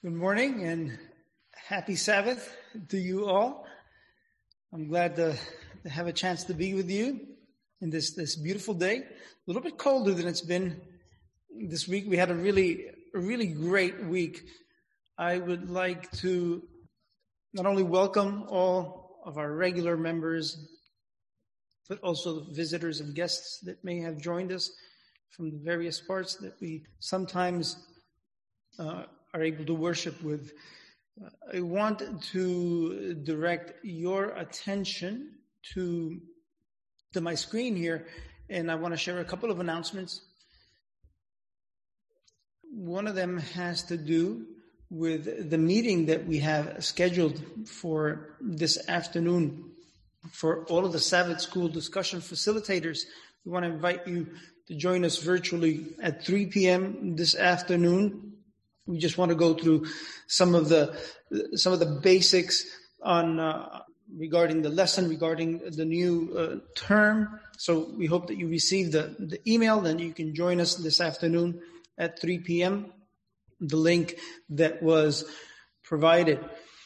Good morning and happy Sabbath to you all. I'm glad to have a chance to be with you in this beautiful day. A little bit colder than it's been this week. We had a really great week. I would like to not only welcome all of our regular members, but also the visitors and guests that may have joined us from the various parts that we sometimes are able to worship with. I want to direct your attention to my screen here, and I want to share a couple of announcements. One of them has to do with the meeting that we have scheduled for this afternoon for all of the Sabbath School discussion facilitators. We want to invite you to join us virtually at 3 p.m. this afternoon. We just want to go through some of the basics on regarding the lesson, regarding the new term. So we hope that you receive the email, then you can join us this afternoon at 3 p.m. The link that was provided.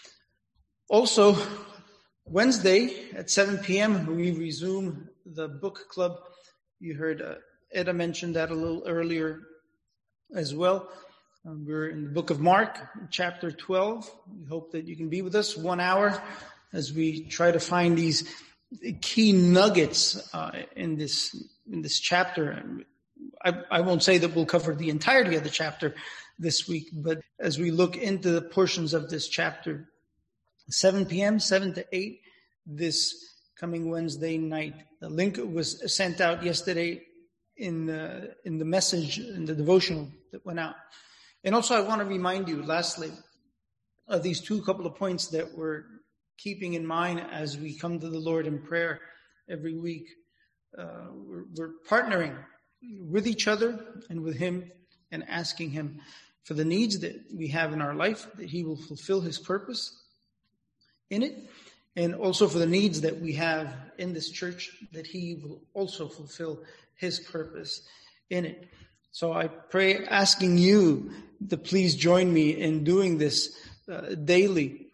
Also, Wednesday at 7 p.m. we resume the book club. You heard Eda mention that a little earlier as well. We're in the book of Mark, chapter 12. We hope that you can be with us 1 hour as we try to find these key nuggets in this chapter. I won't say that we'll cover the entirety of the chapter this week, but as we look into the portions of this chapter, 7 p.m., 7 to 8, this coming Wednesday night. The link was sent out yesterday in the message, in the devotional that went out. And also I want to remind you, lastly, of these couple of points that we're keeping in mind as we come to the Lord in prayer every week. We're partnering with each other and with Him and asking Him for the needs that we have in our life, that He will fulfill His purpose in it, and also for the needs that we have in this church, that He will also fulfill His purpose in it. So I pray, asking you to please join me in doing this daily,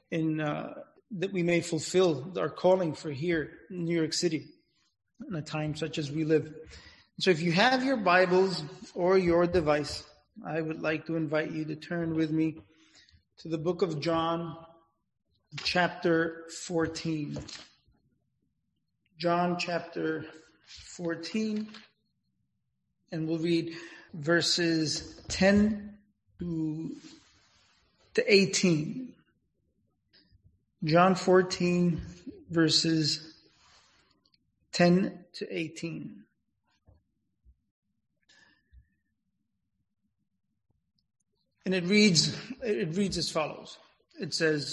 that we may fulfill our calling for here in New York City in a time such as we live. So if you have your Bibles or your device, I would like to invite you to turn with me to the book of John, chapter 14. John chapter 14. And we'll read verses 10 to 18. John 14, verses 10 to 18. And it reads as follows. It says,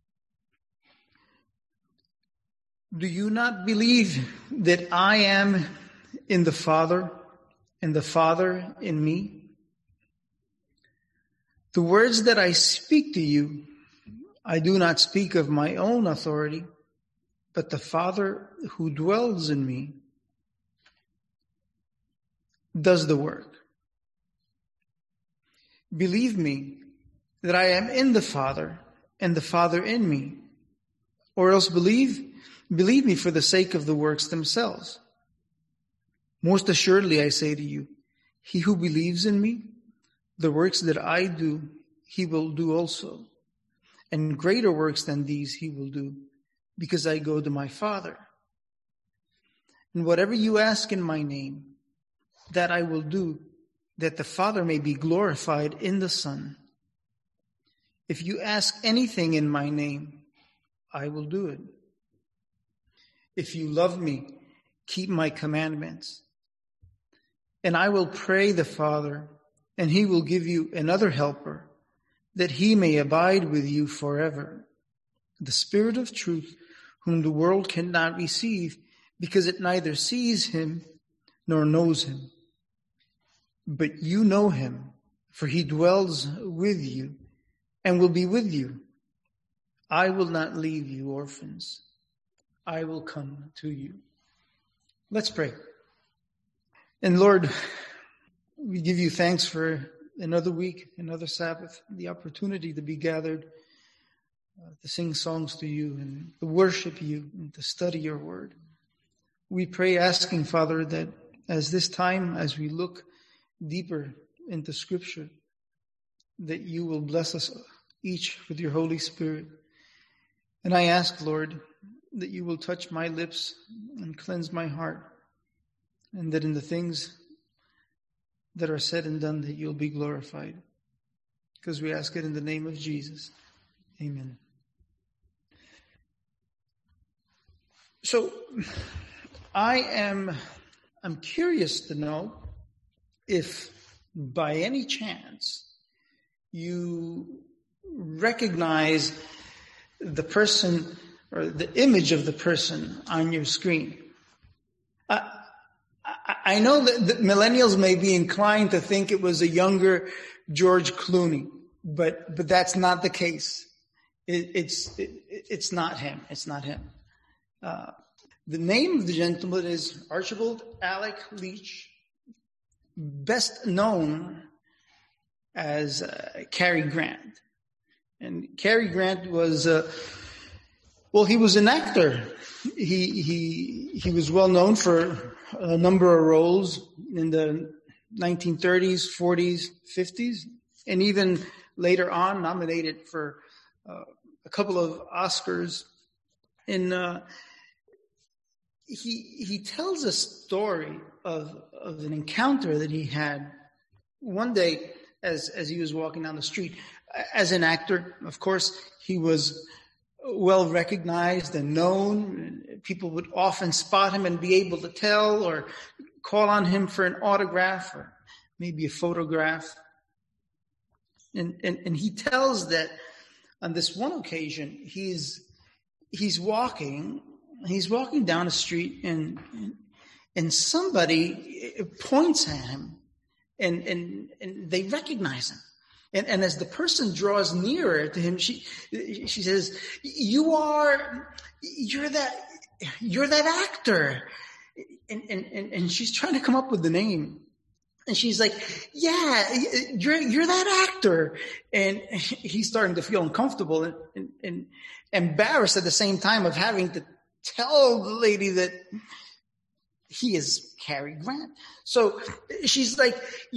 "Do you not believe that I am in the Father, and the Father in me? The words that I speak to you, I do not speak of my own authority, but the Father who dwells in me does the work. Believe me that I am in the Father, and the Father in me, or else believe me for the sake of the works themselves. Most assuredly, I say to you, he who believes in me, the works that I do, he will do also. And greater works than these he will do, because I go to my Father. And whatever you ask in my name, that I will do, that the Father may be glorified in the Son. If you ask anything in my name, I will do it. If you love me, keep my commandments. And I will pray the Father, and he will give you another helper, that he may abide with you forever. The Spirit of truth, whom the world cannot receive, because it neither sees him nor knows him. But you know him, for he dwells with you and will be with you. I will not leave you orphans. I will come to you." Let's pray. And Lord, we give you thanks for another week, another Sabbath, the opportunity to be gathered, to sing songs to you and to worship you and to study your word. We pray asking, Father, that as this time, as we look deeper into Scripture, that you will bless us each with your Holy Spirit. And I ask, Lord, that you will touch my lips and cleanse my heart, and that in the things that are said and done, that you'll be glorified. Because we ask it in the name of Jesus. Amen. So, I'm curious to know if by any chance you recognize the person or the image of the person on your screen. I know that millennials may be inclined to think it was a younger George Clooney, but that's not the case. It's not him. It's not him. The name of the gentleman is Archibald Alec Leach, best known as Cary Grant. And Cary Grant was, he was an actor. He was well known for a number of roles in the 1930s, 40s, 50s, and even later on nominated for a couple of Oscars. And he tells a story of an encounter that he had one day as he was walking down the street. As an actor, of course, he was well recognized and known. People would often spot him and be able to tell or call on him for an autograph or maybe a photograph. And he tells that on this one occasion, he's walking down the street and somebody points at him and they recognize him. And as the person draws nearer to him, she says, you're that actor. And she's trying to come up with the name. And she's like, yeah, you're that actor. And he's starting to feel uncomfortable and embarrassed at the same time of having to tell the lady that he is Cary Grant. So she's like,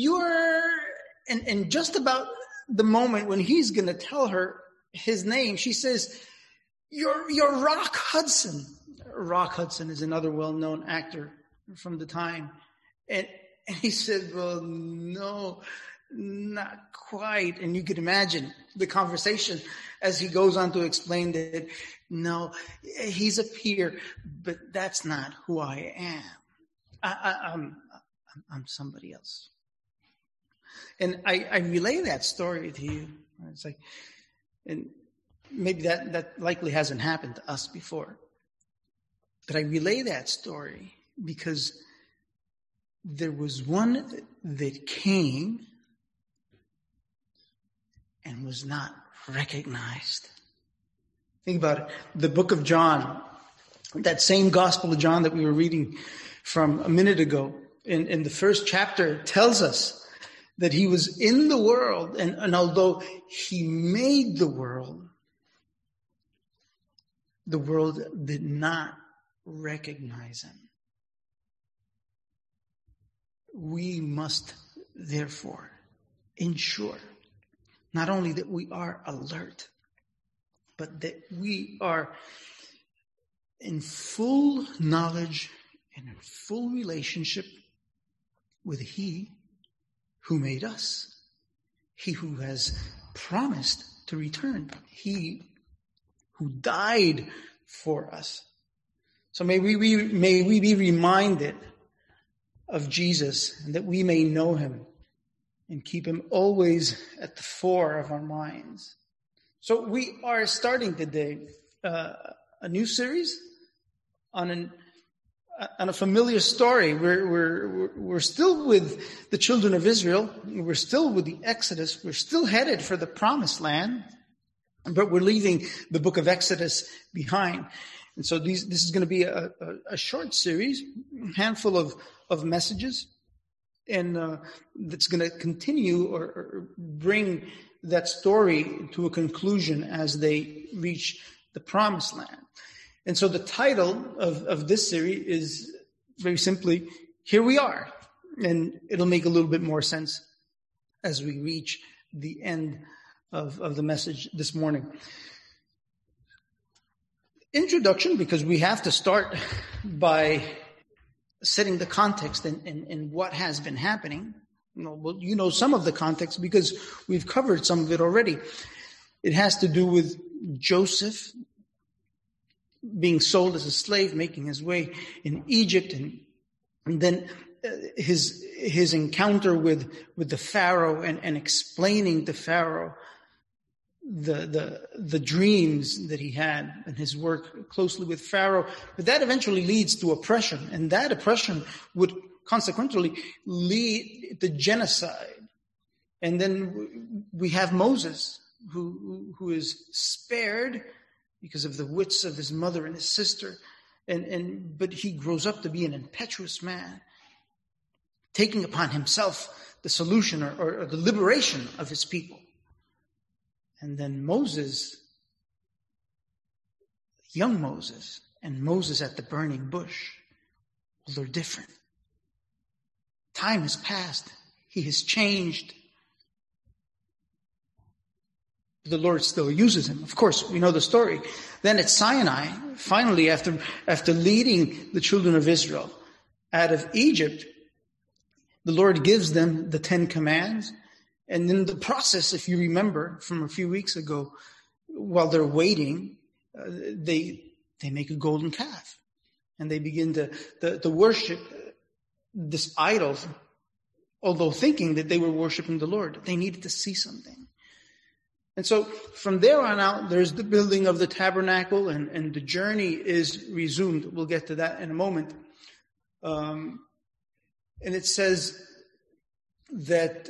and just about the moment when he's going to tell her his name, she says, you're Rock Hudson. Rock Hudson is another well-known actor from the time. And he said, well, no, not quite. And you could imagine the conversation as he goes on to explain that, no, he's a peer, but that's not who I am. I'm somebody else. And I relay that story to you. It's like, and maybe that likely hasn't happened to us before. But I relay that story because there was one that came and was not recognized. Think about it. The book of John, that same Gospel of John that we were reading from a minute ago, in the first chapter, tells us that he was in the world, and although he made the world did not recognize him. We must therefore ensure not only that we are alert, but that we are in full knowledge and in full relationship with He who made us, He who has promised to return, He who died for us. So may we be reminded of Jesus, and that we may know Him and keep Him always at the fore of our minds. So we are starting today a new series on a familiar story. We're still with the children of Israel. We're still with the Exodus. We're still headed for the Promised Land, but we're leaving the book of Exodus behind. And so this is going to be a short series, a handful of messages. and that's going to continue or bring that story to a conclusion as they reach the Promised Land. And so the title of this series is very simply, Here We Are. And it'll make a little bit more sense as we reach the end of the message this morning. Introduction, because we have to start by setting the context and what has been happening. You know some of the context because we've covered some of it already. It has to do with Joseph being sold as a slave, making his way in Egypt, and then his encounter with the Pharaoh and explaining to Pharaoh the dreams that he had and his work closely with Pharaoh. But that eventually leads to oppression, and that oppression would consequently lead to genocide. And then we have Moses, who is spared because of the wits of his mother and his sister, but he grows up to be an impetuous man, taking upon himself the solution or the liberation of his people. And then Moses, young Moses, and Moses at the burning bush, well, they're different. Time has passed. He has changed. The Lord still uses him. Of course, we know the story. Then at Sinai, finally, after leading the children of Israel out of Egypt, the Lord gives them the 10 commands. And in the process, if you remember from a few weeks ago, while they're waiting, they make a golden calf. And they begin to worship this idol, although thinking that they were worshiping the Lord. They needed to see something. And so from there on out, there's the building of the tabernacle, and the journey is resumed. We'll get to that in a moment. And it says that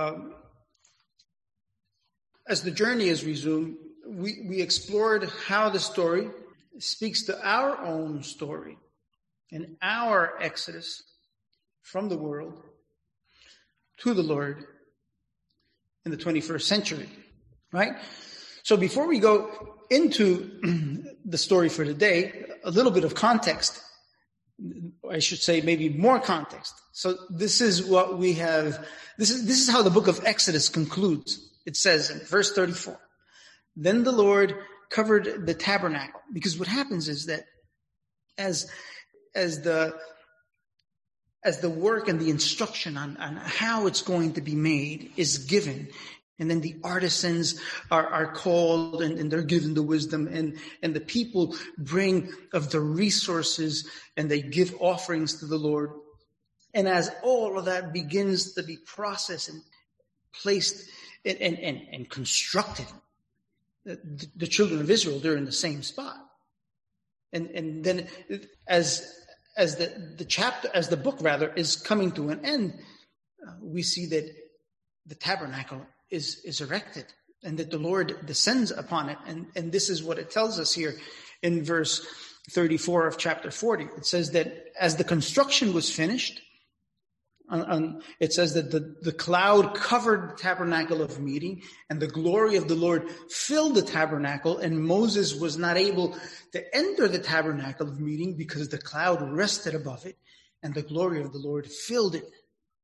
as the journey is resumed, we explored how the story speaks to our own story and our exodus from the world to the Lord in the 21st century, right? So before we go into the story for today, a little bit of context. I should say maybe more context. So this is what we have. This is how the book of Exodus concludes. It says in verse 34, then the Lord covered the tabernacle. Because what happens is that as the work and the instruction on how it's going to be made is given, and then the artisans are called and they're given the wisdom, and the people bring of the resources and they give offerings to the Lord. And as all of that begins to be processed and placed and constructed, the children of Israel, they're in the same spot. And then as the book is coming to an end, we see that the tabernacle is erected and that the Lord descends upon it. And this is what it tells us here in verse 34 of chapter 40. It says that as the construction was finished, it says that the cloud covered the tabernacle of meeting, and the glory of the Lord filled the tabernacle, and Moses was not able to enter the tabernacle of meeting because the cloud rested above it, and the glory of the Lord filled it.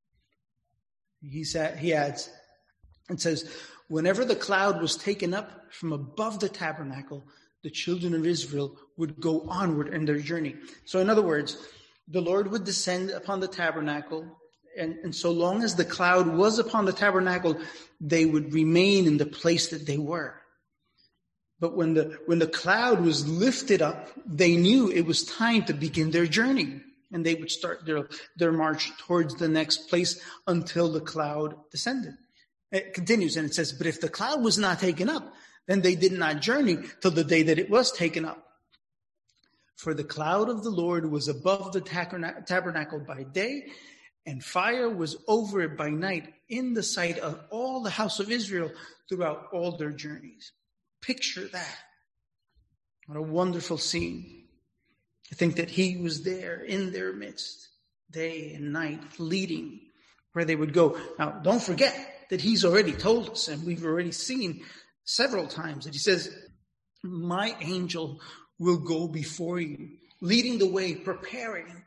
He adds, it says, whenever the cloud was taken up from above the tabernacle, the children of Israel would go onward in their journey. So in other words, the Lord would descend upon the tabernacle, and so long as the cloud was upon the tabernacle, they would remain in the place that they were. But when the cloud was lifted up, they knew it was time to begin their journey, and they would start their march towards the next place until the cloud descended. It continues, and it says, but if the cloud was not taken up, then they did not journey till the day that it was taken up. For the cloud of the Lord was above the tabernacle by day, and fire was over it by night in the sight of all the house of Israel throughout all their journeys. Picture that. What a wonderful scene. To think that he was there in their midst, day and night, leading where they would go. Now, don't forget that he's already told us, and we've already seen several times that he says, my angel will go before you, leading the way, preparing,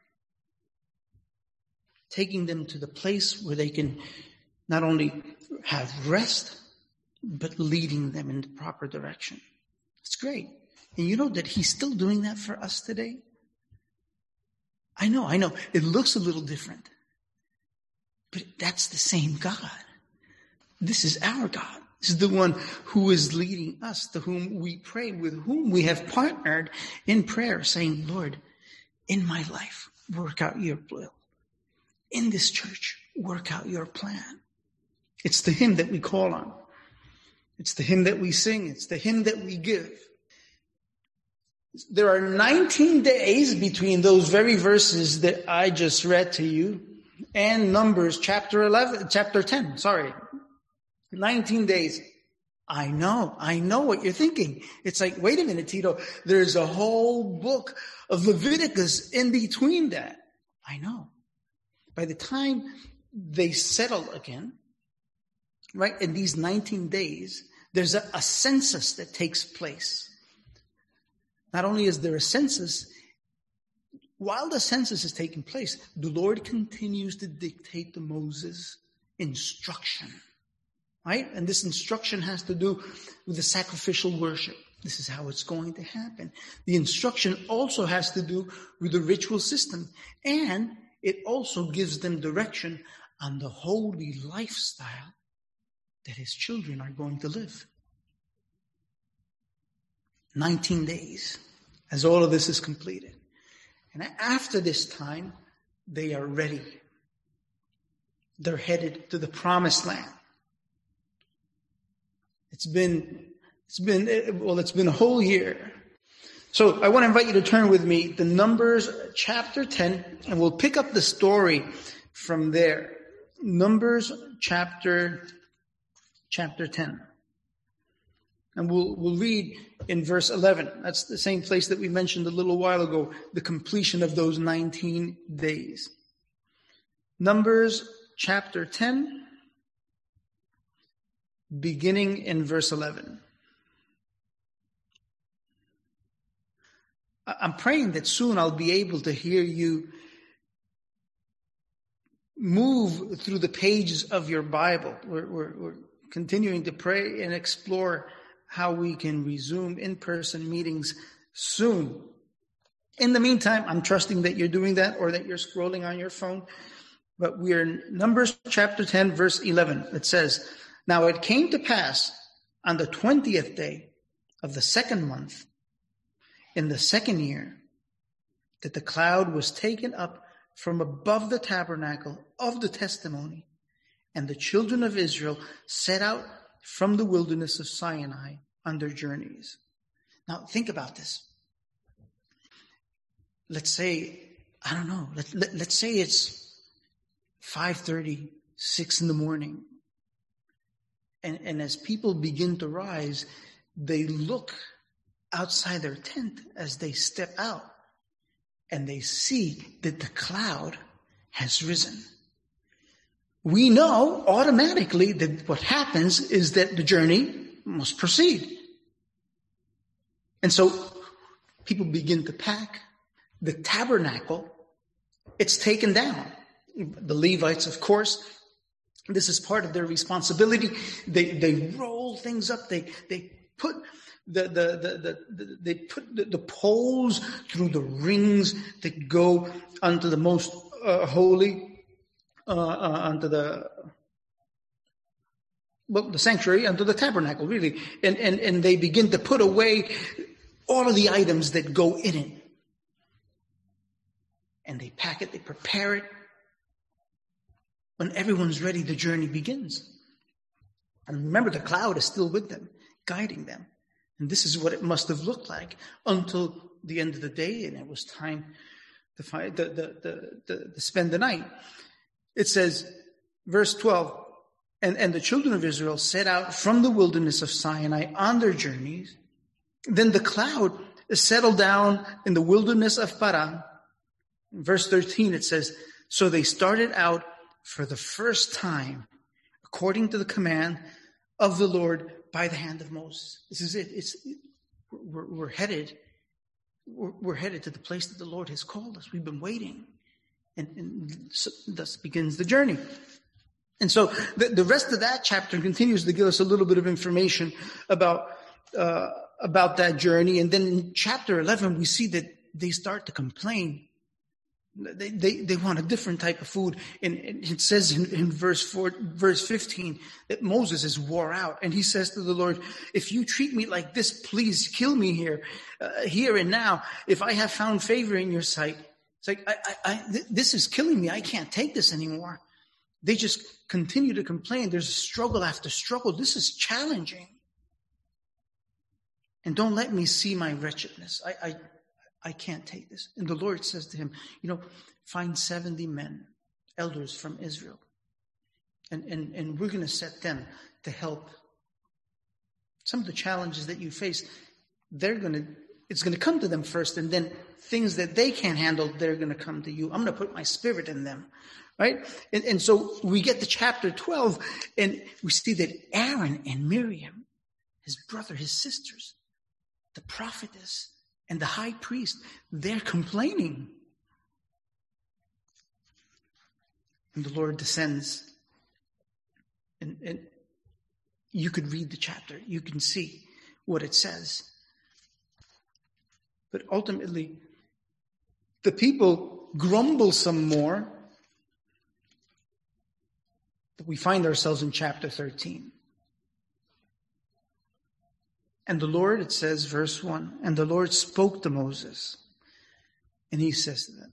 taking them to the place where they can not only have rest, but leading them in the proper direction. It's great. And you know that he's still doing that for us today? I know. It looks a little different. But that's the same God. This is our God. This is the one who is leading us, to whom we pray, with whom we have partnered in prayer, saying, Lord, in my life, work out your will. In this church, work out your plan. It's the hymn that we call on. It's the hymn that we sing. It's the hymn that we give. There are 19 days between those very verses that I just read to you and Numbers chapter 10. 19 days. I know what you're thinking. It's like, wait a minute, Tito, there's a whole book of Leviticus in between that. I know. By the time they settle again, right, in these 19 days, there's a census that takes place. Not only is there a census, while the census is taking place, the Lord continues to dictate to Moses instruction, right? And this instruction has to do with the sacrificial worship. This is how it's going to happen. The instruction also has to do with the ritual system, and it also gives them direction on the holy lifestyle that his children are going to live. 19 days as all of this is completed. And after this time, they are ready. They're headed to the promised land. It's been a whole year. So I want to invite you to turn with me to Numbers chapter 10, and we'll pick up the story from there. Numbers chapter 10. And we'll read in verse 11. That's the same place that we mentioned a little while ago, the completion of those 19 days. Numbers chapter 10, beginning in verse 11. I'm praying that soon I'll be able to hear you move through the pages of your Bible. We're continuing to pray and explore how we can resume in-person meetings soon. In the meantime, I'm trusting that you're doing that or that you're scrolling on your phone. But we are in Numbers chapter 10, verse 11. It says, "Now it came to pass on the 20th day of the second month, in the second year, that the cloud was taken up from above the tabernacle of the testimony, and the children of Israel set out from the wilderness of Sinai on their journeys." Now think about this. Let's say, I don't know, let's say it's 5:30, 6 in the morning. And as people begin to rise, they look outside their tent as they step out, and they see that the cloud has risen. We know automatically that what happens is that the journey must proceed. And so people begin to pack. The tabernacle, it's taken down. The Levites, of course, this is part of their responsibility. They roll things up. They put the poles through the rings that go onto the most holy, onto the sanctuary, onto the tabernacle, really. And they begin to put away all of the items that go in it. And they pack it, they prepare it. When everyone's ready, the journey begins. And remember, the cloud is still with them, guiding them. And this is what it must have looked like until the end of the day, and it was time to spend the night. It says, verse 12, and the children of Israel set out from the wilderness of Sinai on their journeys. Then the cloud settled down in the wilderness of Paran. In verse 13 it says, so they started out for the first time, according to the command of the Lord by the hand of Moses. This is it. We're headed to the place that the Lord has called us. We've been waiting. And so thus begins the journey. And so the rest of that chapter continues to give us a little bit of information about that journey. And then in chapter 11, we see that they start to complain. They want a different type of food. And it says in verse 15 that Moses is wore out. And he says to the Lord, if you treat me like this, please kill me here and now. If I have found favor in your sight. It's like, this is killing me. I can't take this anymore. They just continue to complain. There's struggle after struggle. This is challenging. And don't let me see my wretchedness. I can't take this. And the Lord says to him, find 70 men, elders from Israel. And we're going to set them to help. Some of the challenges that you face, it's going to come to them first, and then things that they can't handle, they're going to come to you. I'm going to put my spirit in them, right? And so we get to chapter 12, and we see that Aaron and Miriam, his brother, his sisters, the prophetess, and the high priest, they're complaining. And the Lord descends. And you could read the chapter. You can see what it says. But ultimately, the people grumble some more. But we find ourselves in chapter 13. And the Lord, it says, verse 1, and the Lord spoke to Moses. And he says to them,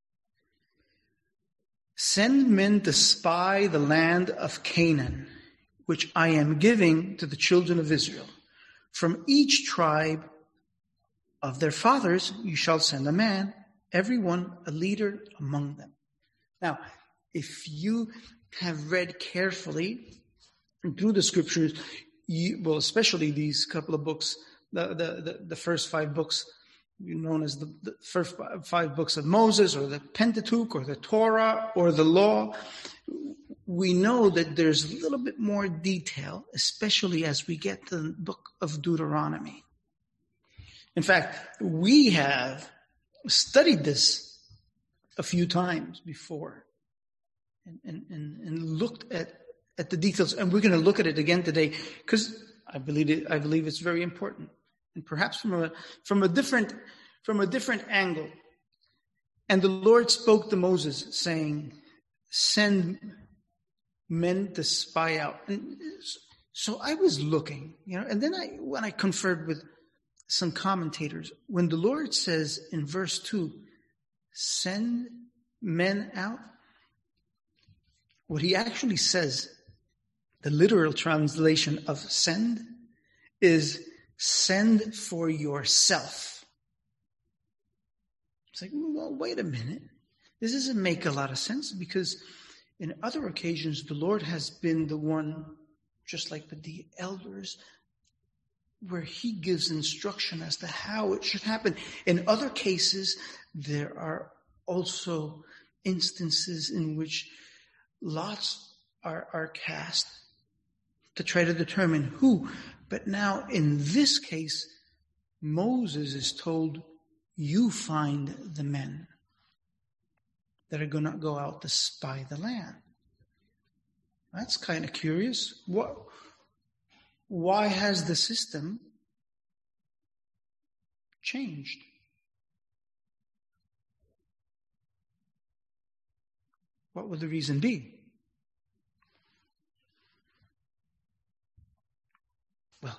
send men to spy the land of Canaan, which I am giving to the children of Israel. From each tribe of their fathers you shall send a man, every one a leader among them. Now, if you have read carefully through the scriptures, especially these couple of books, the first 5 books, known as the first 5 books of Moses, or the Pentateuch, or the Torah, or the Law, we know that there's a little bit more detail, especially as we get to the book of Deuteronomy. In fact, we have studied this a few times before and looked at the details, and we're going to look at it again today because I believe it's very important, and perhaps from a different angle. And the Lord spoke to Moses, saying, "Send men to spy out." And so I was looking, and then when I conferred with some commentators, when the Lord says in verse 2, "Send men out," what he actually says, the literal translation of send, is send for yourself. It's like, well, wait a minute. This doesn't make a lot of sense, because in other occasions, the Lord has been the one, just like with the elders, where he gives instruction as to how it should happen. In other cases, there are also instances in which lots are cast to try to determine who. But now, in this case, Moses is told, you find the men that are going to go out to spy the land. That's kind of curious. Why has the system changed? What would the reason be? Well,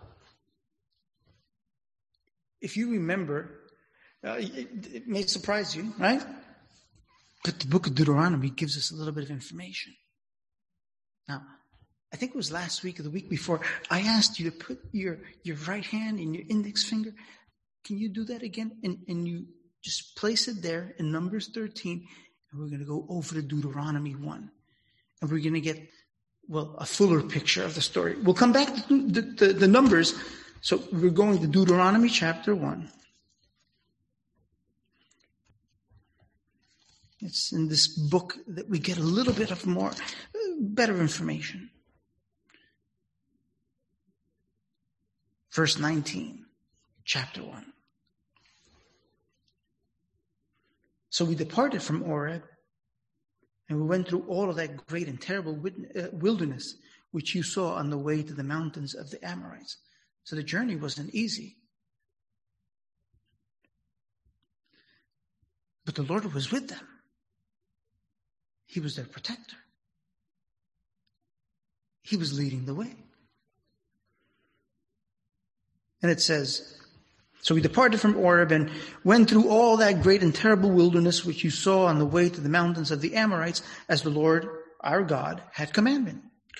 if you remember, it may surprise you, right? But the book of Deuteronomy gives us a little bit of information. Now, I think it was last week or the week before, I asked you to put your right hand in your index finger. Can you do that again? And you just place it there in Numbers 13, and we're going to go over to Deuteronomy 1. And we're going to get, a fuller picture of the story. We'll come back to the Numbers. So we're going to Deuteronomy chapter 1. It's in this book that we get a little bit of better information. Verse 19, chapter 1. So we departed from Oreb, and we went through all of that great and terrible wilderness, which you saw on the way to the mountains of the Amorites. So the journey wasn't easy. But the Lord was with them. He was their protector. He was leading the way. And it says, so we departed from Oreb and went through all that great and terrible wilderness which you saw on the way to the mountains of the Amorites, as the Lord our God had commanded.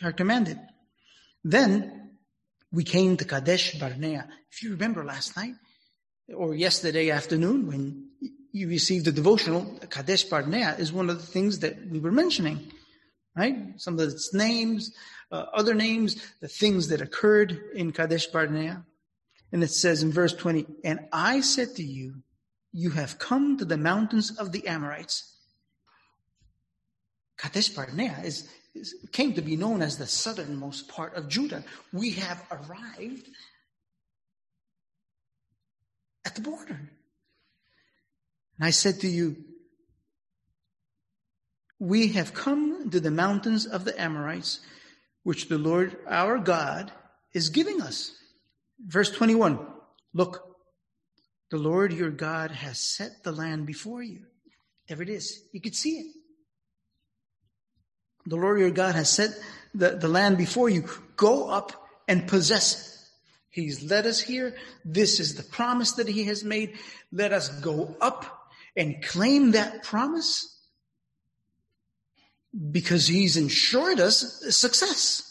Then we came to Kadesh Barnea. If you remember last night or yesterday afternoon when you received the devotional, Kadesh Barnea is one of the things that we were mentioning, right? Some of its names, other names, the things that occurred in Kadesh Barnea. And it says in verse 20, and I said to you, you have come to the mountains of the Amorites. Kadesh Barnea came to be known as the southernmost part of Judah. We have arrived at the border. And I said to you, we have come to the mountains of the Amorites, which the Lord our God is giving us. Verse 21, look, the Lord your God has set the land before you. There it is. You could see it. The Lord your God has set the land before you. Go up and possess it. He's led us here. This is the promise that he has made. Let us go up and claim that promise because he's ensured us success.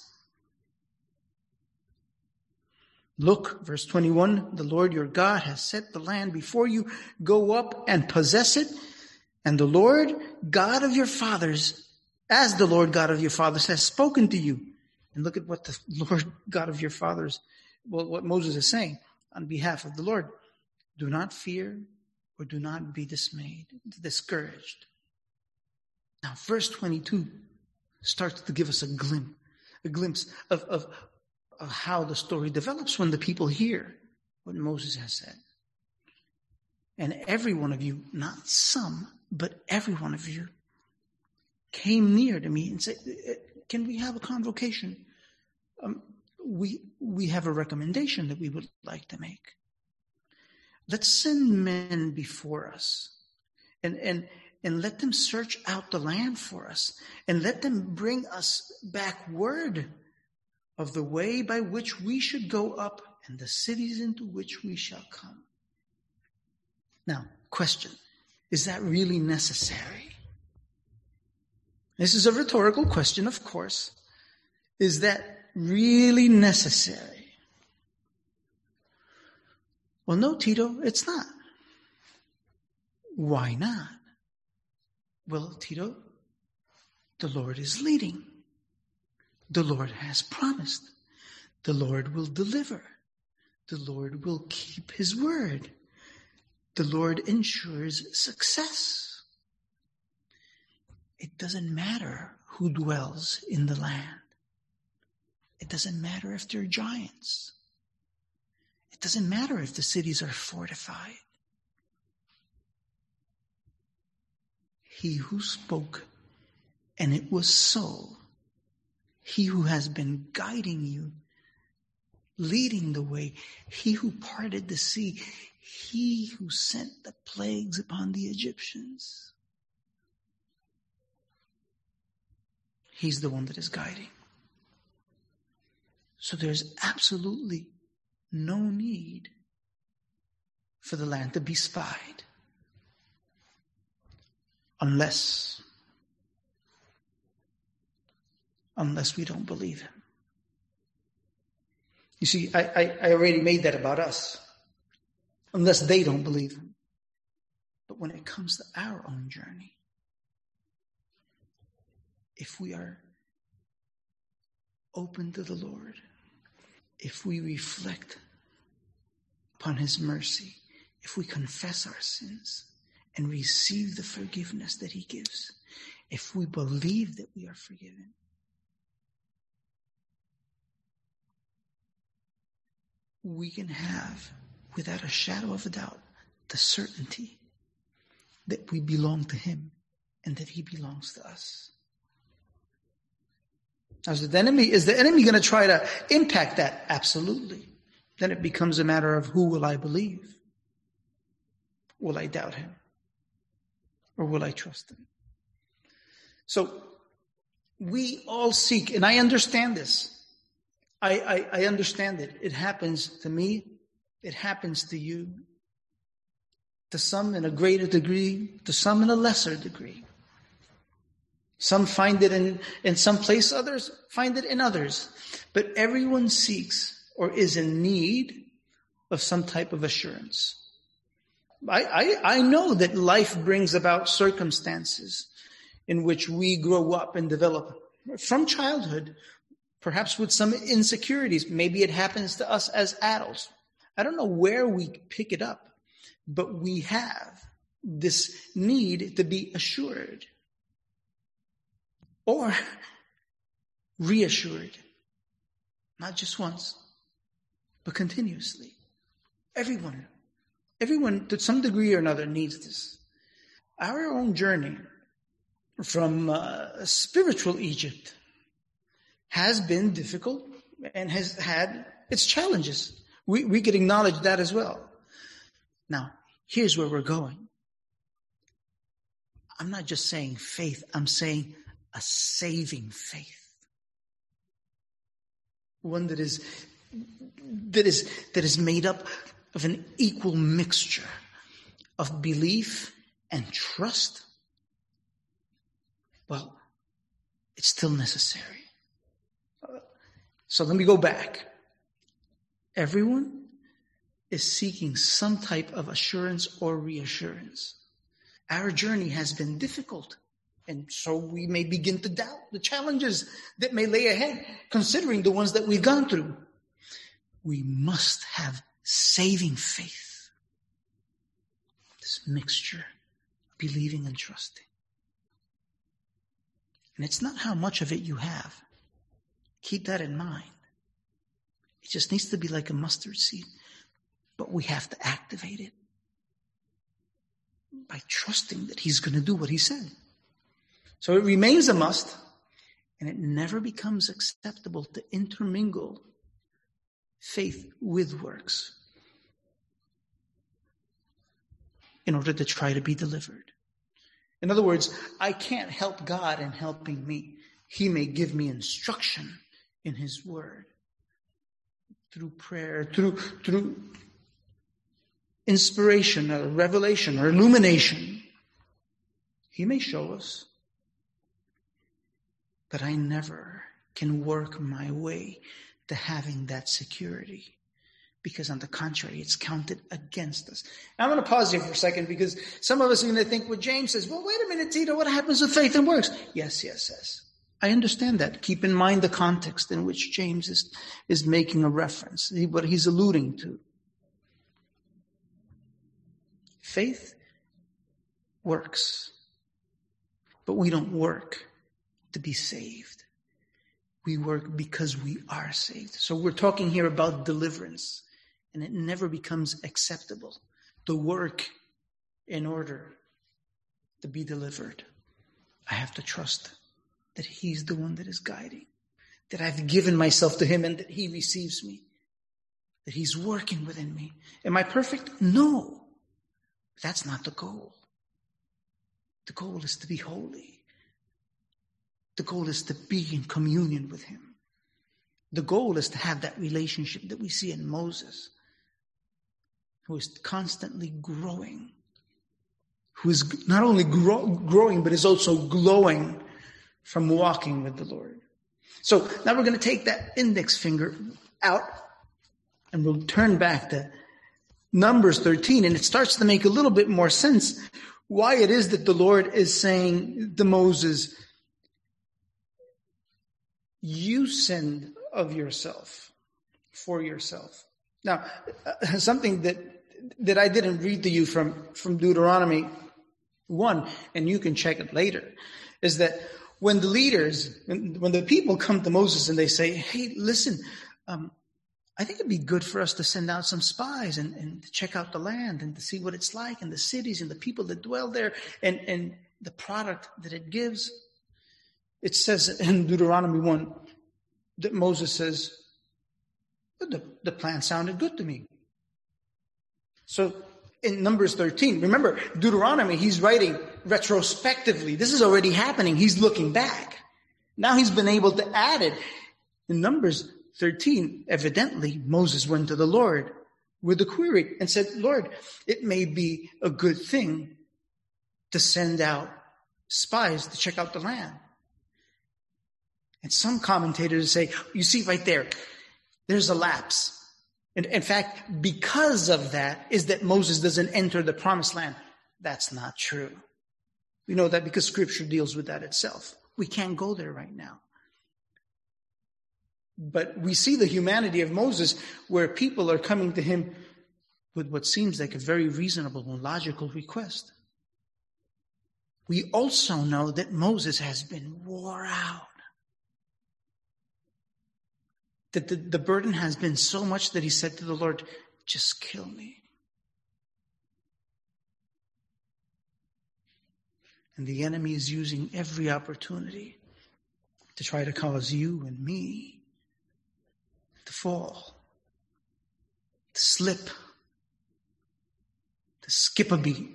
Look, verse 21, the Lord your God has set the land before you. Go up and possess it. And the Lord God of your fathers, as the Lord God of your fathers has spoken to you. And look at what the Lord God of your fathers, what Moses is saying on behalf of the Lord. Do not fear or do not be discouraged. Now, verse 22 starts to give us a glimpse of how the story develops when the people hear what Moses has said. And every one of you, not some, but every one of you, came near to me and said, can we have a convocation? We have a recommendation that we would like to make. Let's send men before us and let them search out the land for us and let them bring us back word of the way by which we should go up and the cities into which we shall come. Now, question, is that really necessary? This is a rhetorical question, of course. Is that really necessary? Well, no, Tito, it's not. Why not? Well, Tito, the Lord is leading. The Lord has promised. The Lord will deliver. The Lord will keep his word. The Lord ensures success. It doesn't matter who dwells in the land. It doesn't matter if they're giants. It doesn't matter if the cities are fortified. He who spoke, and it was so. He who has been guiding you, leading the way, he who parted the sea, he who sent the plagues upon the Egyptians. He's the one that is guiding. So there's absolutely no need for the land to be spied. Unless we don't believe him. You see, I already made that about us. Unless they don't believe him. But when it comes to our own journey, if we are open to the Lord, if we reflect upon his mercy, if we confess our sins, and receive the forgiveness that he gives. If we believe that we are forgiven, we can have, without a shadow of a doubt, the certainty that we belong to him and that he belongs to us. Now, is the enemy going to try to impact that? Absolutely. Then it becomes a matter of, who will I believe? Will I doubt him? Or will I trust him? So we all seek, and I understand this. I understand it. It happens to me. It happens to you. To some in a greater degree, to some in a lesser degree. Some find it in some place, others find it in others. But everyone seeks or is in need of some type of assurance. I know that life brings about circumstances in which we grow up and develop from childhood, perhaps with some insecurities. Maybe it happens to us as adults. I don't know where we pick it up, but we have this need to be assured or reassured, not just once, but continuously. Everyone to some degree or another needs this. Our own journey from spiritual Egypt has been difficult and has had its challenges. We could acknowledge that as well. Now, here's where we're going. I'm not just saying faith, I'm saying a saving faith. One that is made up of an equal mixture of belief and trust. Well, it's still necessary. So let me go back. Everyone is seeking some type of assurance or reassurance. Our journey has been difficult, and so we may begin to doubt the challenges that may lay ahead, considering the ones that we've gone through. We must have saving faith. This mixture, believing and trusting. And it's not how much of it you have. Keep that in mind. It just needs to be like a mustard seed. But we have to activate it by trusting that he's going to do what he said. So it remains a must, and it never becomes acceptable to intermingle faith with works in order to try to be delivered. In other words, I can't help God in helping me. He may give me instruction in his word, through prayer, through inspiration or revelation or illumination. He may show us. But I never can work my way to having that security, because on the contrary, it's counted against us. Now, I'm going to pause here for a second, because some of us are going to think what James says, well, wait a minute, Tito, what happens with faith and works? Yes. I understand that. Keep in mind the context in which James is making a reference, what he's alluding to. Faith works, but we don't work to be saved. We work because we are saved. So we're talking here about deliverance, and it never becomes acceptable to work in order to be delivered. I have to trust that he's the one that is guiding, that I've given myself to him and that he receives me, that he's working within me. Am I perfect? No. That's not the goal. The goal is to be holy. The goal is to be in communion with him. The goal is to have that relationship that we see in Moses, who is constantly growing, who is not only growing, but is also glowing from walking with the Lord. So now we're going to take that index finger out, and we'll turn back to Numbers 13, and it starts to make a little bit more sense why it is that the Lord is saying to Moses, you send of yourself for yourself. Now, something that I didn't read to you from Deuteronomy One, and you can check it later, is that when the people come to Moses and they say, hey, listen, I think it'd be good for us to send out some spies and to check out the land and to see what it's like and the cities and the people that dwell there and the product that it gives. It says in Deuteronomy 1 that Moses says, the plan sounded good to me. So in Numbers 13, remember, Deuteronomy, he's writing retrospectively. This is already happening. He's looking back. Now he's been able to add it. In Numbers 13, evidently, Moses went to the Lord with a query and said, Lord, it may be a good thing to send out spies to check out the land. And some commentators say, you see right there, there's a lapse. And in fact, because of that is that Moses doesn't enter the promised land. That's not true. We know that because Scripture deals with that itself. We can't go there right now. But we see the humanity of Moses where people are coming to him with what seems like a very reasonable and logical request. We also know that Moses has been wore out. That the burden has been so much that he said to the Lord, just kill me. And the enemy is using every opportunity to try to cause you and me to fall, to slip, to skip a beat.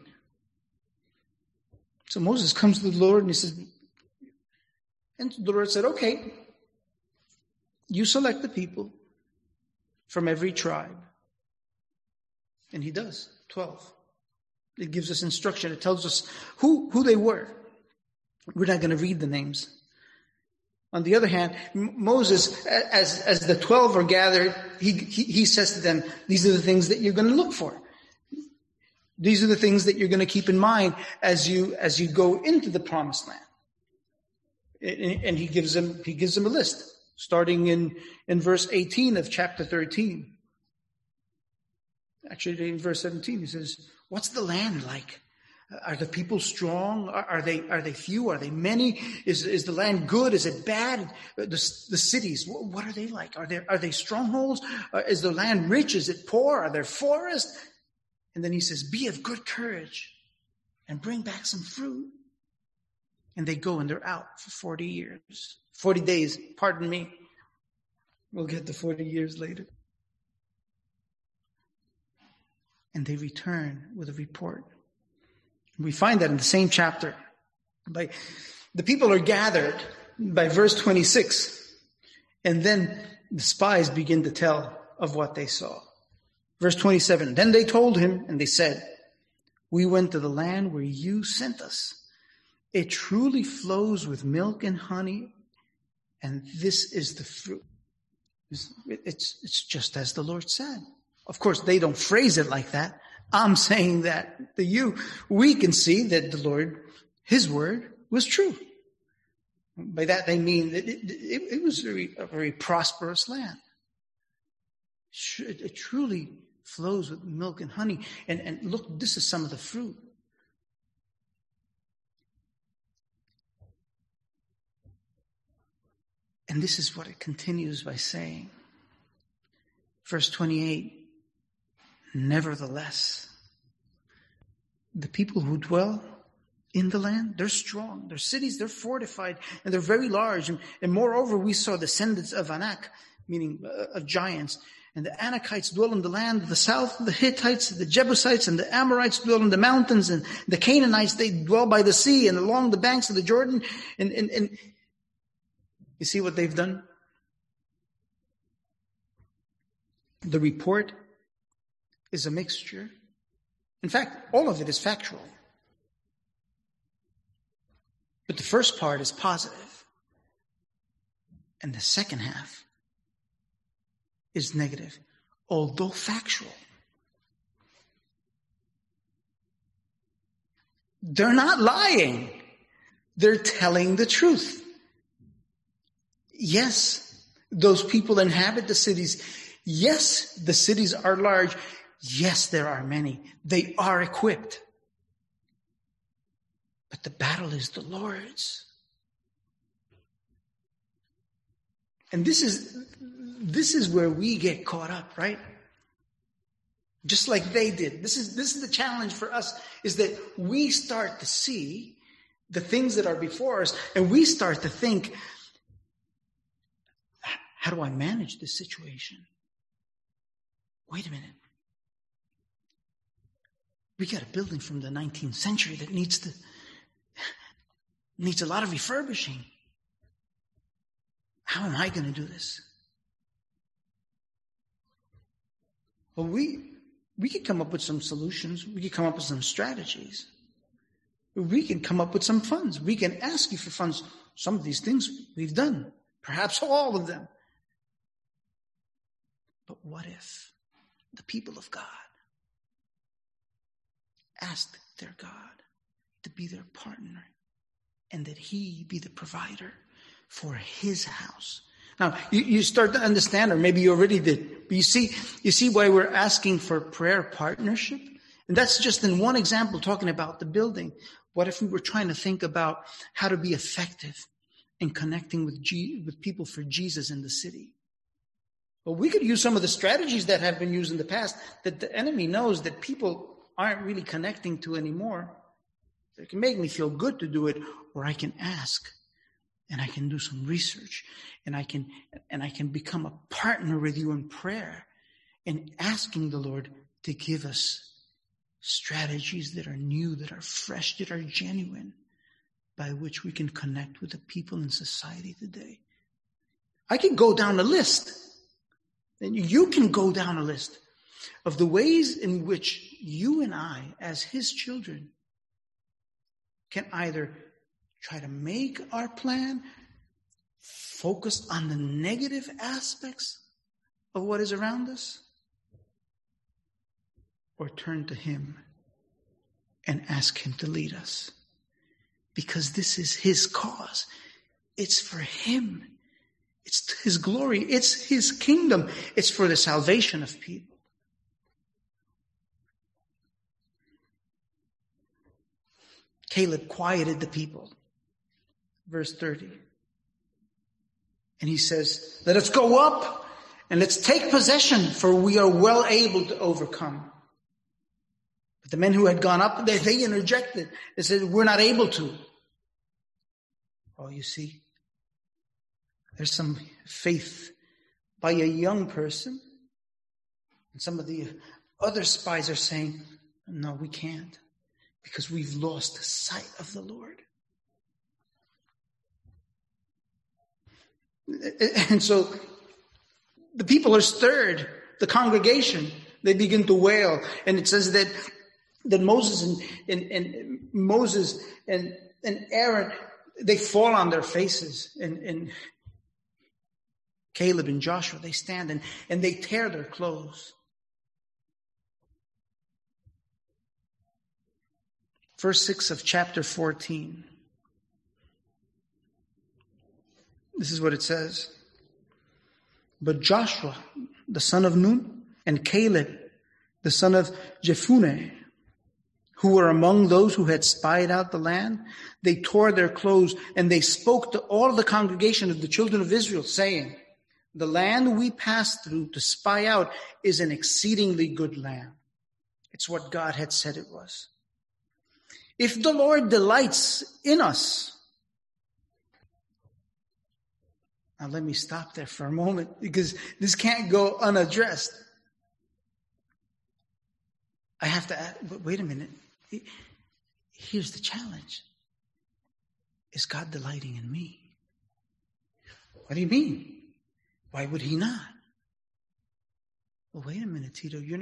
So Moses comes to the Lord and he says, and the Lord said, okay, you select the people from every tribe. And he does, 12. It gives us instruction. It tells us who they were. We're not going to read the names. On the other hand, Moses, as the 12 are gathered, he says to them, these are the things that you're going to look for. These are the things that you're going to keep in mind as you go into the promised land. And he gives them a list. Starting in verse 18 of chapter 13. Actually, in verse 17, he says, what's the land like? Are the people strong? Are they few? Are they many? Is the land good? Is it bad? The cities, what are they like? Are they strongholds? Is the land rich? Is it poor? Are there forests? And then he says, be of good courage and bring back some fruit. And they go and they're out for 40 years. 40 days, pardon me. We'll get to 40 years later. And they return with a report. We find that in the same chapter. The people are gathered by verse 26. And then the spies begin to tell of what they saw. Verse 27, then they told him and they said, we went to the land where you sent us. It truly flows with milk and honey, and this is the fruit. It's just as the Lord said. Of course, they don't phrase it like that. I'm saying that to you. We can see that the Lord, His word, was true. By that they mean that it was a very prosperous land. It truly flows with milk and honey. And look, this is some of the fruit. And this is what it continues by saying. Verse 28, nevertheless, the people who dwell in the land, they're strong. Their cities, they're fortified, and they're very large. And moreover, we saw descendants of Anak, meaning of giants. And the Anakites dwell in the land of the south, the Hittites, the Jebusites, and the Amorites dwell in the mountains, and the Canaanites, they dwell by the sea and along the banks of the Jordan. And you see what they've done? The report is a mixture. In fact, all of it is factual. But the first part is positive. And the second half is negative, although factual. They're not lying. They're telling the truth. Yes, those people inhabit the cities. Yes, the cities are large. Yes, there are many. They are equipped. but the battle is the Lord's. And this is where we get caught up, right? Just like they did. This is the challenge for us, is that we start to see the things that are before us, and we start to think, how do I manage this situation? Wait a minute. We got a building from the 19th century that needs a lot of refurbishing. How am I going to do this? Well, we could come up with some solutions. We could come up with some strategies. We can come up with some funds. We can ask you for funds. Some of these things we've done, perhaps all of them. But what if the people of God asked their God to be their partner and that he be the provider for his house? Now, you start to understand, or maybe you already did, but you see why we're asking for prayer partnership? And that's just in one example talking about the building. What if we were trying to think about how to be effective in connecting with people for Jesus in the city? Well, we could use some of the strategies that have been used in the past that the enemy knows that people aren't really connecting to anymore. It can make me feel good to do it, or I can ask, and I can do some research, and I can become a partner with you in prayer and asking the Lord to give us strategies that are new, that are fresh, that are genuine, by which we can connect with the people in society today. I can go down a list. And you can go down a list of the ways in which you and I, as his children, can either try to make our plan focused on the negative aspects of what is around us, or turn to him and ask him to lead us. Because this is his cause. It's for him. It's his glory. It's his kingdom. It's for the salvation of people. Caleb quieted the people. Verse 30. And he says, let us go up and let's take possession, for we are well able to overcome. But the men who had gone up, they interjected. They said, we're not able to. Oh, you see, there's some faith by a young person. And some of the other spies are saying, no, we can't, because we've lost sight of the Lord. And so the people are stirred, the congregation, they begin to wail. And it says that Moses and Aaron, they fall on their faces. And Caleb and Joshua, they stand and they tear their clothes. Verse 6 of chapter 14. This is what it says. But Joshua, the son of Nun, and Caleb, the son of Jephunneh, who were among those who had spied out the land, they tore their clothes and they spoke to all the congregation of the children of Israel, saying, the land we passed through to spy out is an exceedingly good land. It's what God had said it was. If the Lord delights in us. Now let me stop there for a moment, because this can't go unaddressed. I have to ask, but wait a minute. Here's the challenge. Is God delighting in me? What do you mean? Why would he not? Well, wait a minute, Tito. You're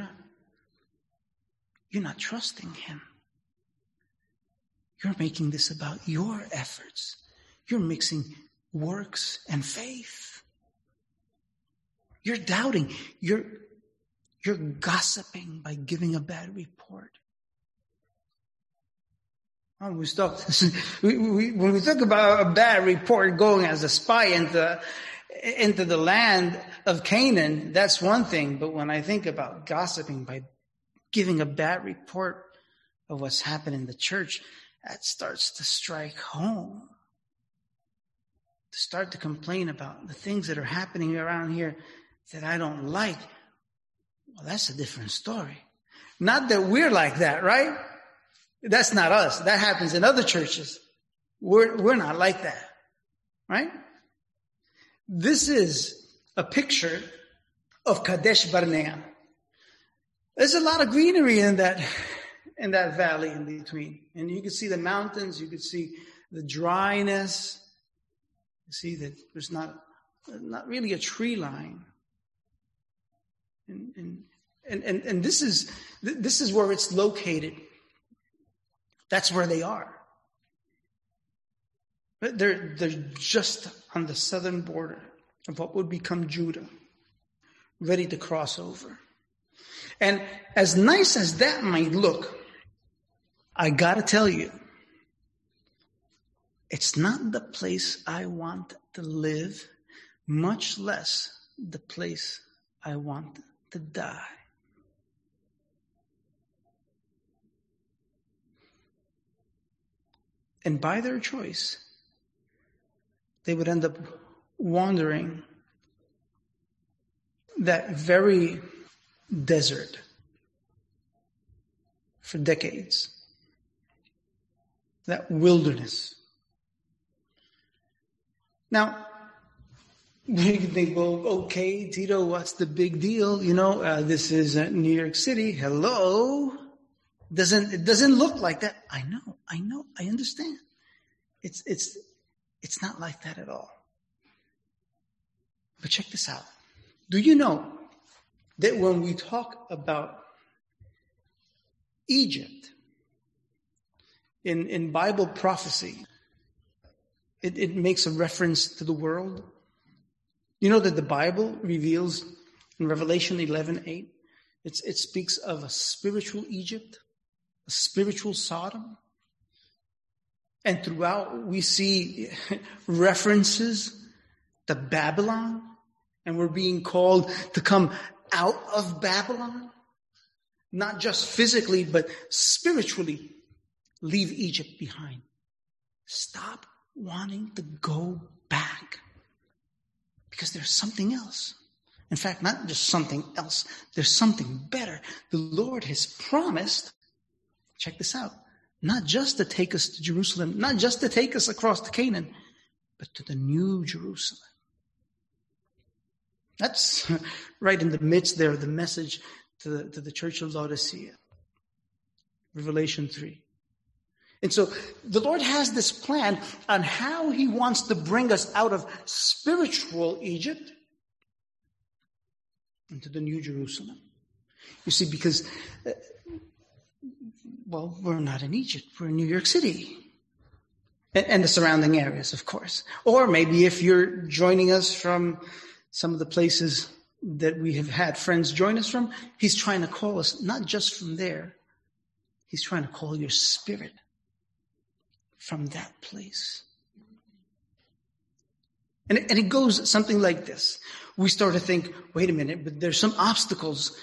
not trusting him. You're making this about your efforts. You're mixing works and faith. You're doubting. You're gossiping by giving a bad report. Oh, when we talk about a bad report going as a spy into the land of Canaan, that's one thing. But when I think about gossiping by giving a bad report of what's happened in the church, that starts to strike home. To start to complain about the things that are happening around here that I don't like, well, that's a different story. Not that we're like that, right? That's not us. That happens in other churches. We're not like that, right? This is a picture of Kadesh Barnea. There's a lot of greenery in that valley in between. And you can see the mountains, you can see the dryness. You see that there's not really a tree line. And this is where it's located. That's where they are. But they're just on the southern border of what would become Judah, ready to cross over. And as nice as that might look, I gotta tell you, it's not the place I want to live, much less the place I want to die. And by their choice, they would end up wandering that very desert for decades. That wilderness. Now, you can think, well, okay, Tito, what's the big deal? This is New York City. Hello. It doesn't look like that. I know, I understand. It's not like that at all. But check this out. Do you know that when we talk about Egypt in Bible prophecy, it makes a reference to the world? You know that the Bible reveals in Revelation 11:8, it speaks of a spiritual Egypt, a spiritual Sodom. And throughout we see references to Babylon, and we're being called to come out of Babylon, not just physically, but spiritually. Leave Egypt behind. Stop wanting to go back. Because there's something else. In fact, not just something else. There's something better. The Lord has promised, check this out, not just to take us to Jerusalem, not just to take us across to Canaan, but to the new Jerusalem. That's right in the midst there of the message to the church of Laodicea. Revelation 3. And so the Lord has this plan on how he wants to bring us out of spiritual Egypt into the new Jerusalem. You see, because, we're not in Egypt. We're in New York City. And the surrounding areas, of course. Or maybe if you're joining us from some of the places that we have had friends join us from, he's trying to call us not just from there. He's trying to call your spirit from that place. And it goes something like this. We start to think, wait a minute, but there's some obstacles.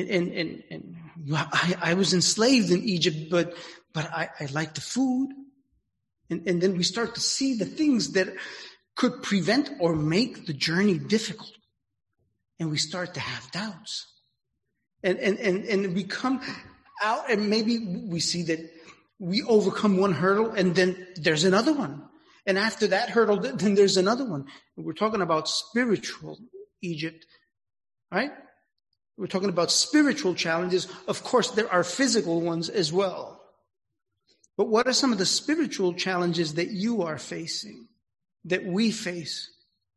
I was enslaved in Egypt, but I like the food. And then we start to see the things that could prevent or make the journey difficult. And we start to have doubts. And we come out and maybe we see that we overcome one hurdle and then there's another one. And after that hurdle, then there's another one. We're talking about spiritual Egypt, right? We're talking about spiritual challenges. Of course, there are physical ones as well. But what are some of the spiritual challenges that you are facing, that we face?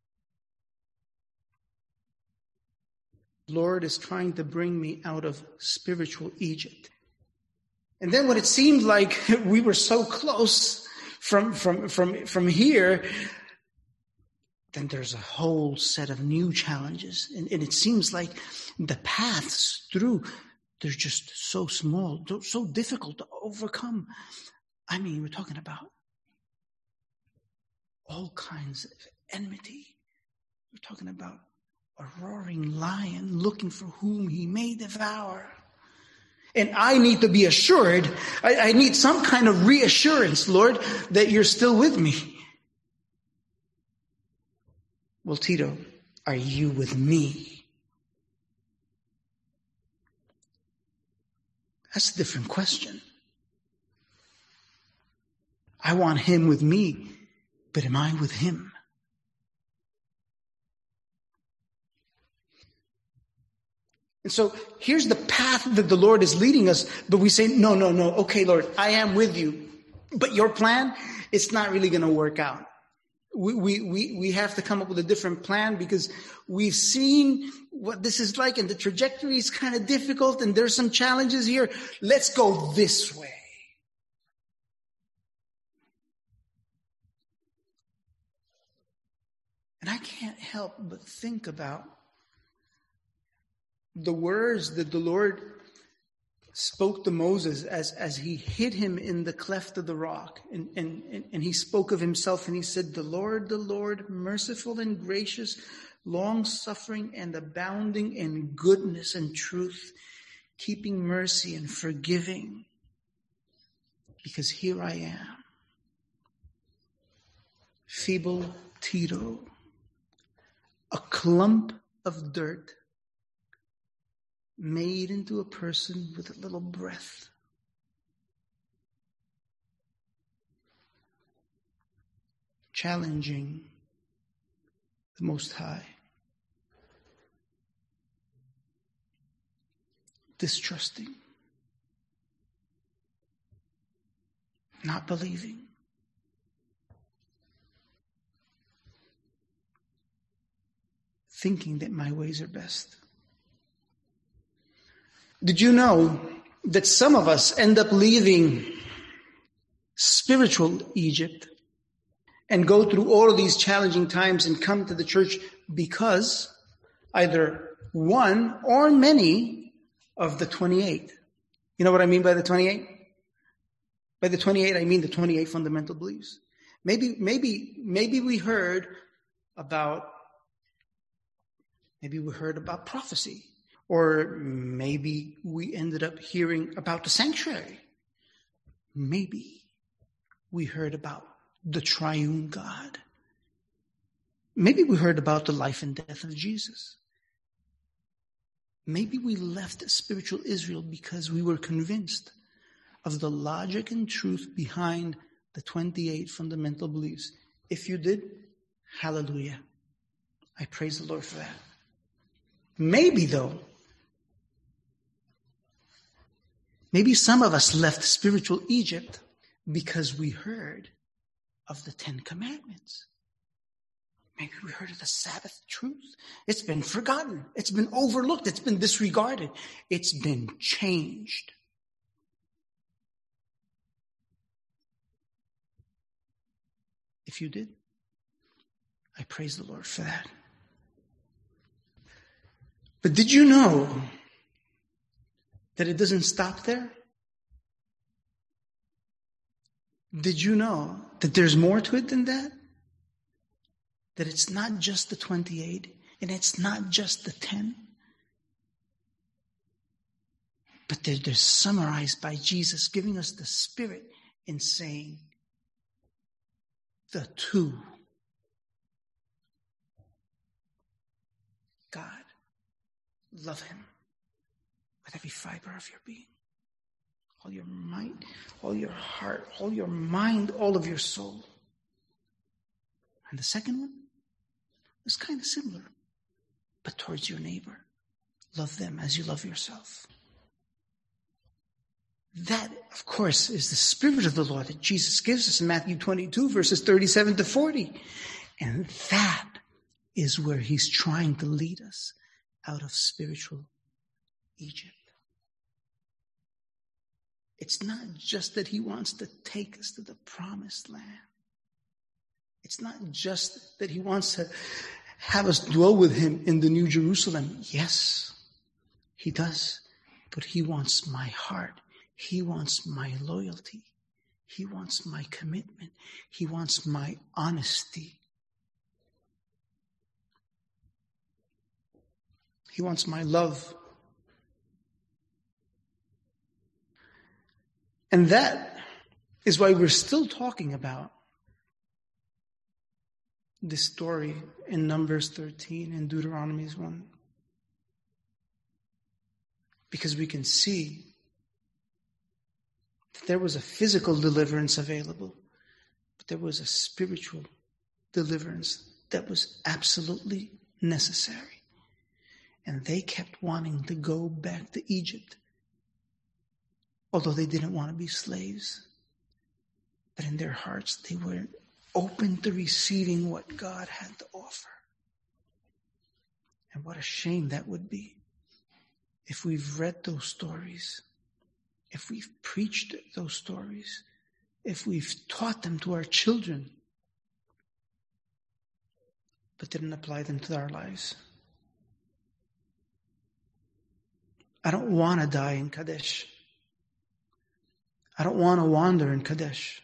The Lord is trying to bring me out of spiritual Egypt. And then when it seemed like we were so close from here, then there's a whole set of new challenges. And it seems like the paths through, they're just so small, so difficult to overcome. I mean, we're talking about all kinds of enmity. We're talking about a roaring lion looking for whom he may devour. And I need to be assured. I need some kind of reassurance, Lord, that you're still with me. Well, Tito, are you with me? That's a different question. I want him with me, but am I with him? And so here's the path that the Lord is leading us, but we say, no. Okay, Lord, I am with you. But your plan, it's not really going to work out. We have to come up with a different plan because we've seen what this is like and the trajectory is kind of difficult and there's some challenges here. Let's go this way. And I can't help but think about the words that the Lord spoke to Moses as he hid him in the cleft of the rock. And he spoke of himself and he said, the Lord, merciful and gracious, long-suffering and abounding in goodness and truth, keeping mercy and forgiving. Because here I am, feeble Tito, a clump of dirt, made into a person with a little breath. Challenging the Most High. Distrusting. Not believing. Thinking that my ways are best. Did you know that some of us end up leaving spiritual Egypt and go through all of these challenging times and come to the church because either one or many of the 28. You know what I mean by the 28? By the 28, I mean the 28 fundamental beliefs. Maybe we heard about prophecy. Or maybe we ended up hearing about the sanctuary. Maybe we heard about the triune God. Maybe we heard about the life and death of Jesus. Maybe we left spiritual Israel because we were convinced of the logic and truth behind the 28 fundamental beliefs. If you did, hallelujah. I praise the Lord for that. Maybe some of us left spiritual Egypt because we heard of the 10 Commandments. Maybe we heard of the Sabbath truth. It's been forgotten. It's been overlooked. It's been disregarded. It's been changed. If you did, I praise the Lord for that. But did you know that it doesn't stop there? Did you know that there's more to it than that? That it's not just the 28 and it's not just the 10. But they're summarized by Jesus giving us the Spirit in saying the 2. God, love him with every fiber of your being. All your might, all your heart, all your mind, all of your soul. And the second one is kind of similar, but towards your neighbor. Love them as you love yourself. That, of course, is the Spirit of the Lord that Jesus gives us in Matthew 22, verses 37 to 40. And that is where he's trying to lead us out of spiritual Egypt. It's not just that he wants to take us to the promised land. It's not just that he wants to have us dwell with him in the New Jerusalem. Yes, he does. But he wants my heart. He wants my loyalty. He wants my commitment. He wants my honesty. He wants my love. And that is why we're still talking about this story in Numbers 13 and Deuteronomy 1. Because we can see that there was a physical deliverance available, but there was a spiritual deliverance that was absolutely necessary. And they kept wanting to go back to Egypt, although they didn't want to be slaves. But in their hearts, they were open to receiving what God had to offer. And what a shame that would be if we've read those stories, if we've preached those stories, if we've taught them to our children, but didn't apply them to our lives. I don't want to die in Kadesh. I don't want to wander in Kadesh.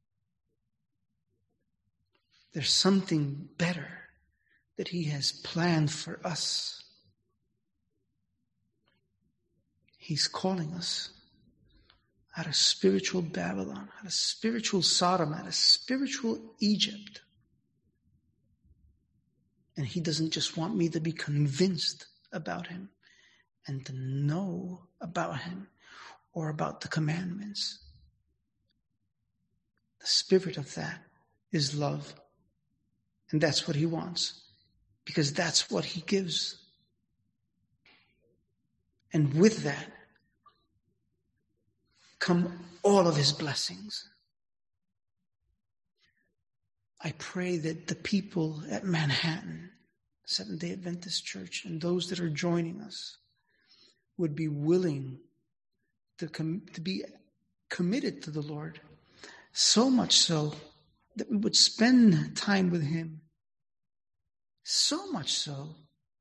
There's something better that He has planned for us. He's calling us out of spiritual Babylon, out of spiritual Sodom, out of spiritual Egypt. And He doesn't just want me to be convinced about Him and to know about Him or about the commandments. The spirit of that is love. And that's what He wants, because that's what He gives. And with that come all of His blessings. I pray that the people at Manhattan, Seventh-day Adventist Church, and those that are joining us would be willing to be committed to the Lord, so much so that we would spend time with Him, so much so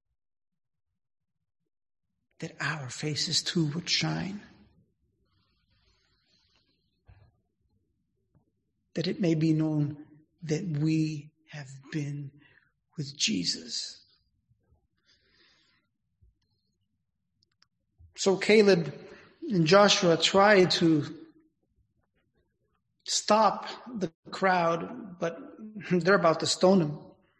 that our faces too would shine, that it may be known that we have been with Jesus. So Caleb and Joshua tried to stop the crowd, but they're about to stone him.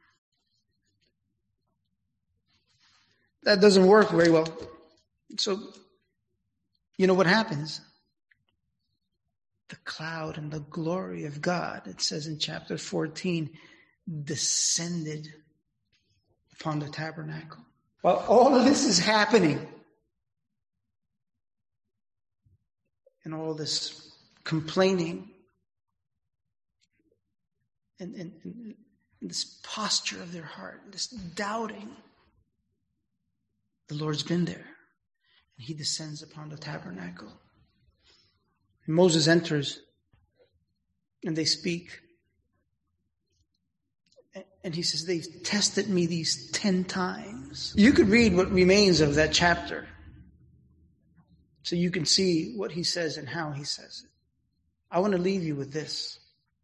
That doesn't work very well. So, you know what happens? The cloud and the glory of God, it says in chapter 14, descended upon the tabernacle. While all of this is happening, and all this complaining, and this posture of their heart, this doubting, the Lord's been there. And He descends upon the tabernacle. And Moses enters, and they speak. And he says, they've tested me these 10 times. You could read what remains of that chapter, so you can see what he says and how he says it. I want to leave you with this.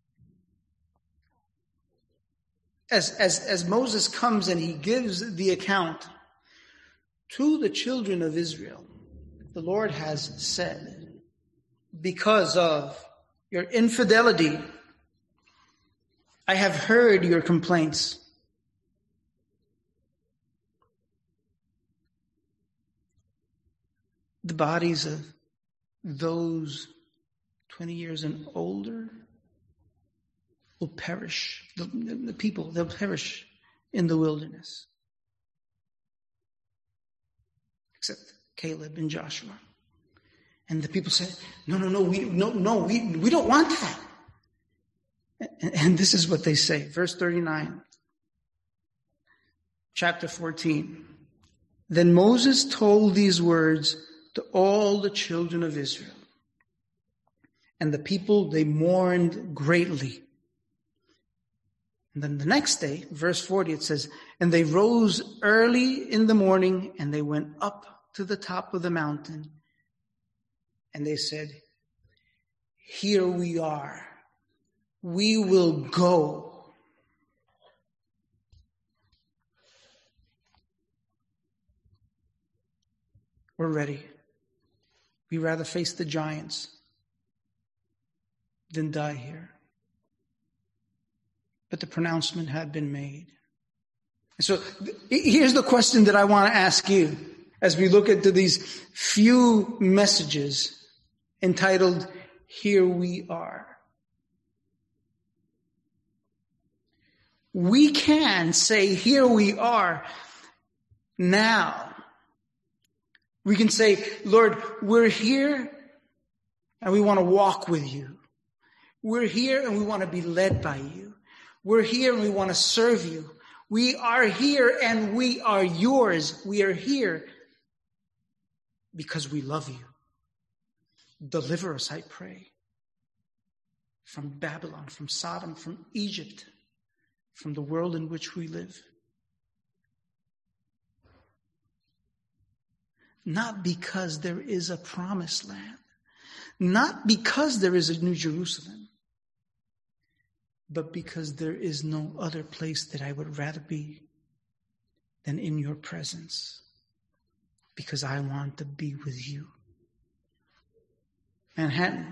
As Moses comes and he gives the account to the children of Israel, the Lord has said, because of your infidelity, I have heard your complaints. The bodies of those 20 years and older will perish. The people, they'll perish in the wilderness. Except Caleb and Joshua. And the people said, no, we don't want that. And this is what they say. Verse 39, chapter 14. Then Moses told these words to all the children of Israel. And the people, they mourned greatly. And then the next day, verse 40, it says, and they rose early in the morning and they went up to the top of the mountain. And they said, here we are. We will go. We're ready. We rather face the giants than die here. But the pronouncement had been made. And so here's the question that I want to ask you as we look into these few messages entitled, Here We Are. We can say, here we are now. We can say, Lord, we're here and we want to walk with you. We're here and we want to be led by you. We're here and we want to serve you. We are here and we are yours. We are here because we love you. Deliver us, I pray, from Babylon, from Sodom, from Egypt, from the world in which we live. Not because there is a promised land, not because there is a New Jerusalem, but because there is no other place that I would rather be than in your presence, because I want to be with you. Manhattan,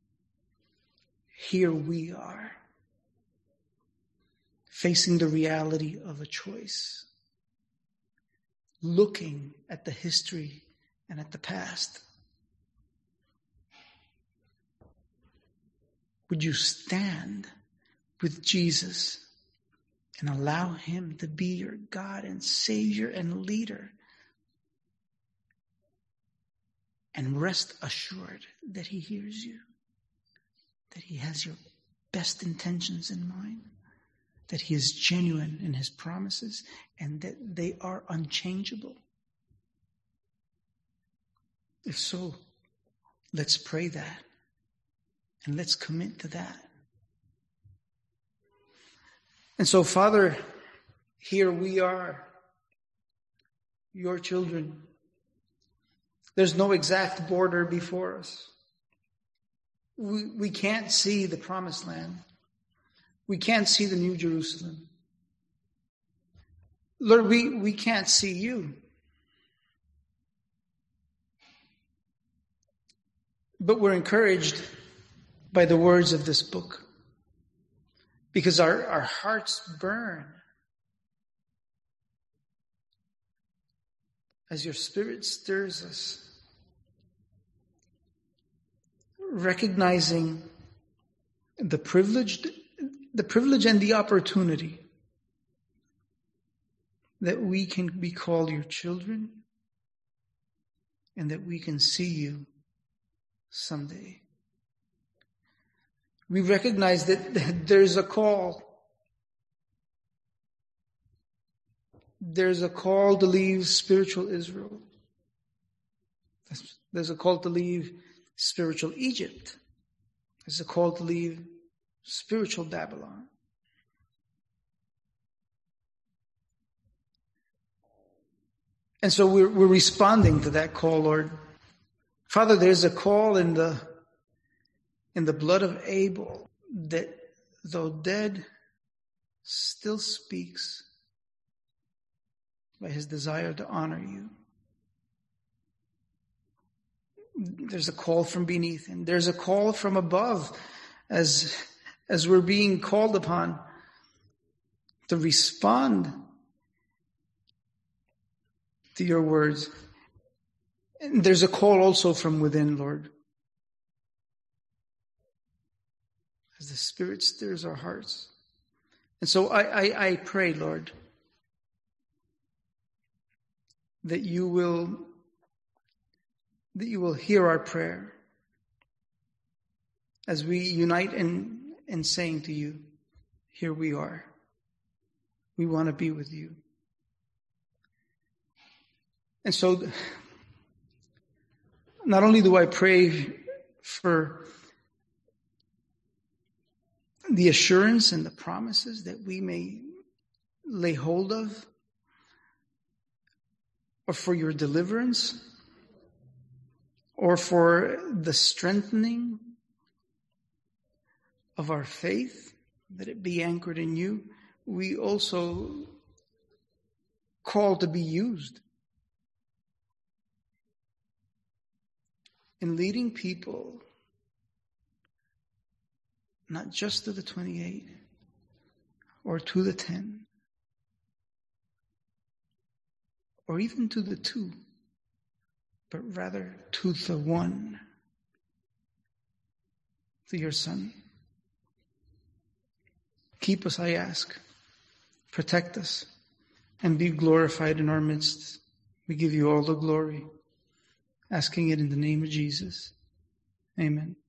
here we are, facing the reality of a choice, looking at the history and at the past. Would you stand with Jesus and allow him to be your God and Savior and leader? And rest assured that he hears you, that he has your best intentions in mind, that he is genuine in his promises, and that they are unchangeable. If so, let's pray that, and let's commit to that. And so, Father, here we are, your children. There's no exact border before us. We can't see the promised land. We can't see the New Jerusalem. Lord, we can't see you. But we're encouraged by the words of this book, because our hearts burn as your Spirit stirs us, recognizing the privilege and the opportunity that we can be called your children and that we can see you someday. We recognize that there's a call. There's a call to leave spiritual Israel. There's a call to leave spiritual Egypt. There's a call to leave spiritual Babylon. And so we're responding to that call, Lord. Father, there's a call in the blood of Abel that, though dead, still speaks by his desire to honor you. There's a call from beneath, and there's a call from above as we're being called upon to respond to your words. And there's a call also from within, Lord, as the Spirit stirs our hearts. And so I pray, Lord, that you will hear our prayer as we unite in saying to you, here we are. We want to be with you. And so not only do I pray for the assurance and the promises that we may lay hold of, or for your deliverance, or for the strengthening of our faith, that it be anchored in you, we also call to be used in leading people not just to the 28 or to the 10 or even to the 2, but rather to the 1, to your Son. Keep us, I ask. Protect us and be glorified in our midst. We give you all the glory, asking it in the name of Jesus. Amen.